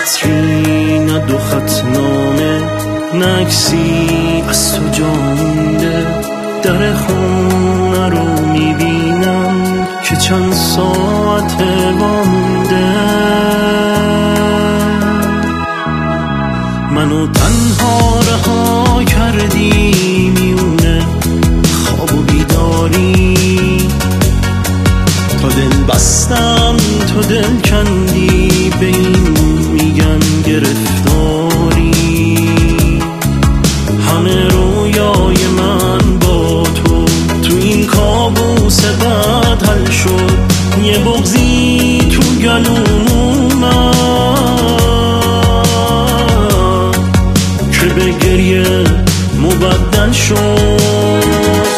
عطری نه دو خطنامه نه عکسی از تو جا مونده. در خونه رو میبینم که چند ساعت وامونده. منو تنها رها کردی میونه خواب و بیداری. تا دل بستم تو دل کندی به این میگن گرفتاری. همه رویای من با تو این کابوس بد حل شد. یه بغضی تو گلوم اومد که به گریه مبدل شد.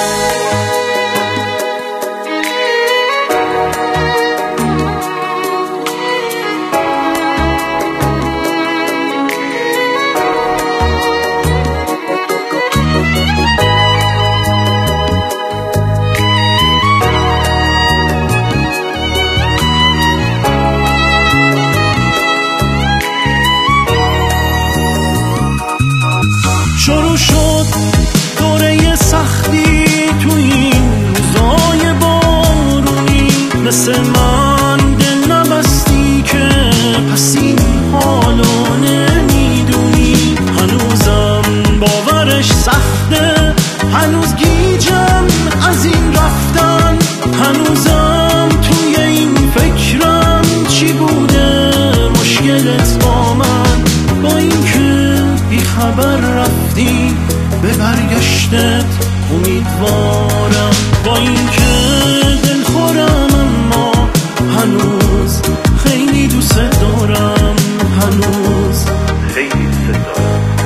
شروع شد دوره سختی تو این روزای بارونی. مثل من دل نبستی که پس این حالو نمیدونی. هنوزم باورش سخته، هنوز گیجم از این رفتن. هنوزم توی این فکرم چی بوده مشکلت با من. با این که بی خبر رفتی به برگشتت امیدوارم. با این که دلخورم اما هنوز خیلی دوست دارم. هنوز خیلی دوست دارم.